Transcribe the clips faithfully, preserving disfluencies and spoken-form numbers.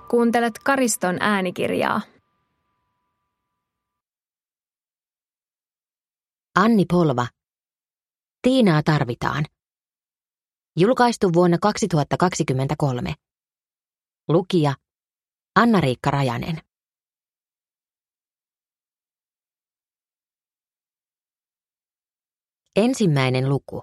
Kuuntelet Kariston äänikirjaa. Anni Polva. Tiinaa tarvitaan. Julkaistu vuonna kaksituhattakaksikymmentäkolme. Lukija Anna-Riikka Rajanen. Ensimmäinen luku.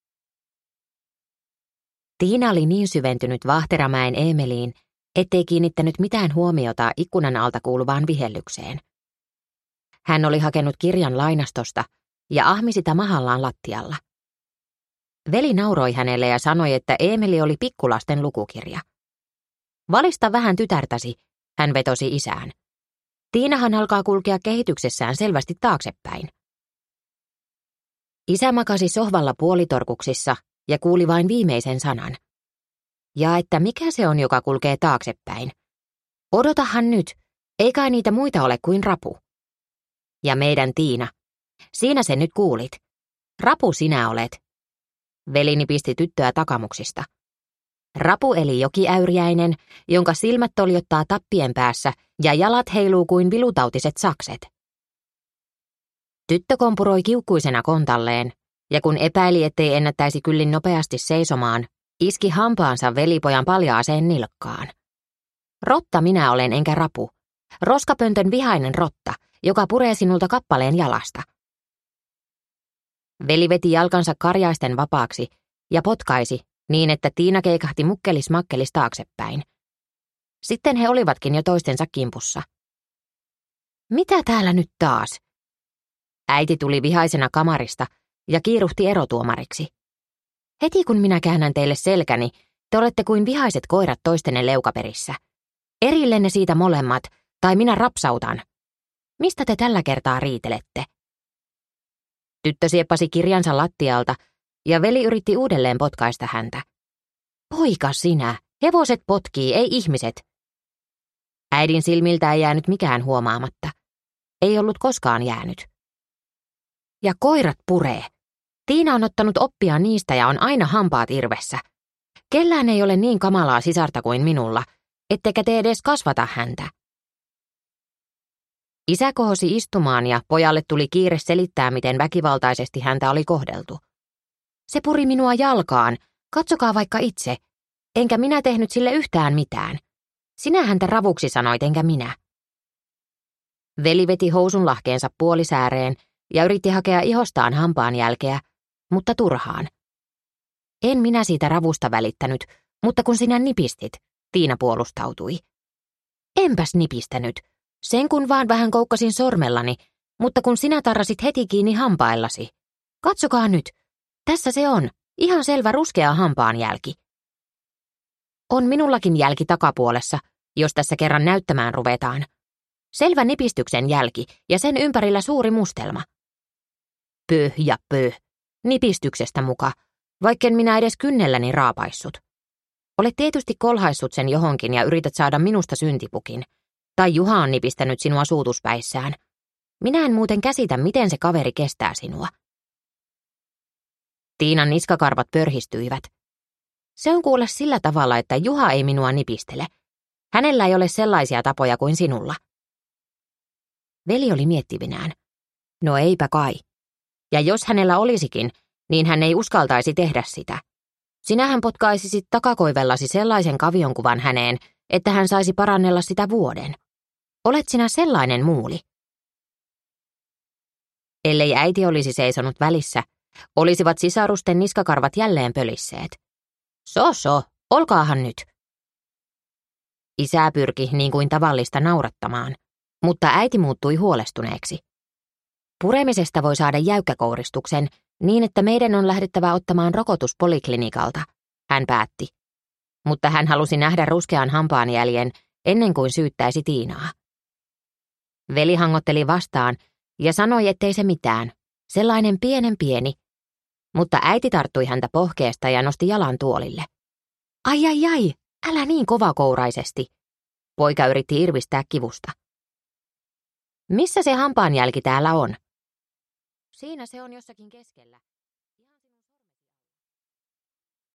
Tiina oli niin syventynyt Vahteramäen Eemeliin, ettei kiinnittänyt mitään huomiota ikkunan alta kuuluvaan vihellykseen. Hän oli hakenut kirjan lainastosta ja ahmi sitä mahallaan lattialla. Veli nauroi hänelle ja sanoi, että Eemeli oli pikkulasten lukukirja. Valista vähän tytärtäsi, hän vetosi isään. Tiinahan alkaa kulkea kehityksessään selvästi taaksepäin. Isä makasi sohvalla puolitorkuksissa ja kuuli vain viimeisen sanan. Ja että mikä se on, joka kulkee taaksepäin? Odotahan nyt, ei kai niitä muita ole kuin rapu. Ja meidän Tiina. Siinä sen nyt kuulit. Rapu sinä olet. Velini pisti tyttöä takamuksista. Rapu eli jokiäyriäinen, jonka silmät toljottaa tappien päässä ja jalat heiluu kuin vilutautiset sakset. Tyttö kompuroi kiukkuisena kontalleen, ja kun epäili, ettei ennättäisi kyllin nopeasti seisomaan, iski hampaansa velipojan paljaaseen nilkkaan. Rotta minä olen enkä rapu. Roskapöntön vihainen rotta, joka puree sinulta kappaleen jalasta. Veli veti jalkansa karjaisten vapaaksi ja potkaisi niin, että Tiina keikahti mukkelis makkelis taaksepäin. Sitten he olivatkin jo toistensa kimpussa. Mitä täällä nyt taas? Äiti tuli vihaisena kamarista ja kiiruhti erotuomariksi. Heti kun minä käännän teille selkäni, te olette kuin vihaiset koirat toistenne leukaperissä. Erillenne siitä molemmat, tai minä rapsautan. Mistä te tällä kertaa riitelette? Tyttö sieppasi kirjansa lattialta, ja veli yritti uudelleen potkaista häntä. Poika sinä, hevoset potkii, ei ihmiset. Äidin silmiltä ei jäänyt mikään huomaamatta. Ei ollut koskaan jäänyt. Ja koirat puree. Tiina on ottanut oppia niistä ja on aina hampaat irvessä. Kellään ei ole niin kamalaa sisarta kuin minulla, ettekä te edes kasvata häntä. Isä kohosi istumaan ja pojalle tuli kiire selittää, miten väkivaltaisesti häntä oli kohdeltu. Se puri minua jalkaan, katsokaa vaikka itse, enkä minä tehnyt sille yhtään mitään. Sinä häntä ravuksi sanoit, enkä minä. Veli veti housunlahkeensa puolisääreen ja yritti hakea ihostaan hampaan jälkeä, mutta turhaan. En minä siitä ravusta välittänyt, mutta kun sinä nipistit, Tiina puolustautui. Enpäs nipistänyt, sen kun vaan vähän koukkasin sormellani, mutta kun sinä tarrasit heti kiinni hampaillasi. Katsokaa nyt, tässä se on, ihan selvä ruskea hampaanjälki. On minullakin jälki takapuolessa, jos tässä kerran näyttämään ruvetaan. Selvä nipistyksen jälki ja sen ympärillä suuri mustelma. Pöh ja pöh, nipistyksestä muka, vaikken minä edes kynnelläni raapaissut. Olet tietysti kolhaissut sen johonkin ja yrität saada minusta syntipukin. Tai Juha on nipistänyt sinua suutuspäissään. Minä en muuten käsitä, miten se kaveri kestää sinua. Tiinan niskakarvat pörhistyivät. Se on kuule sillä tavalla, että Juha ei minua nipistele. Hänellä ei ole sellaisia tapoja kuin sinulla. Veli oli miettivinään. No eipä kai. Ja jos hänellä olisikin, niin hän ei uskaltaisi tehdä sitä. Sinähän potkaisisit takakoivellasi sellaisen kavionkuvan häneen, että hän saisi parannella sitä vuoden. Olet sinä sellainen muuli. Ellei äiti olisi seisonut välissä, olisivat sisarusten niskakarvat jälleen pölisseet. So so, olkaahan nyt. Isä pyrki niin kuin tavallista naurattamaan, mutta äiti muuttui huolestuneeksi. Puremisesta voi saada jäykkäkouristuksen niin, että meidän on lähdettävä ottamaan rokotus poliklinikalta, hän päätti. Mutta hän halusi nähdä ruskean hampaanjäljen ennen kuin syyttäisi Tiinaa. Veli hangotteli vastaan ja sanoi, ettei se mitään, sellainen pienen pieni, mutta äiti tarttui häntä pohkeesta ja nosti jalan tuolille. Ai ai ai, älä niin kovakouraisesti. Poika yritti irvistää kivusta. Missä se hampaanjälki täällä on? Siinä se on jossakin keskellä.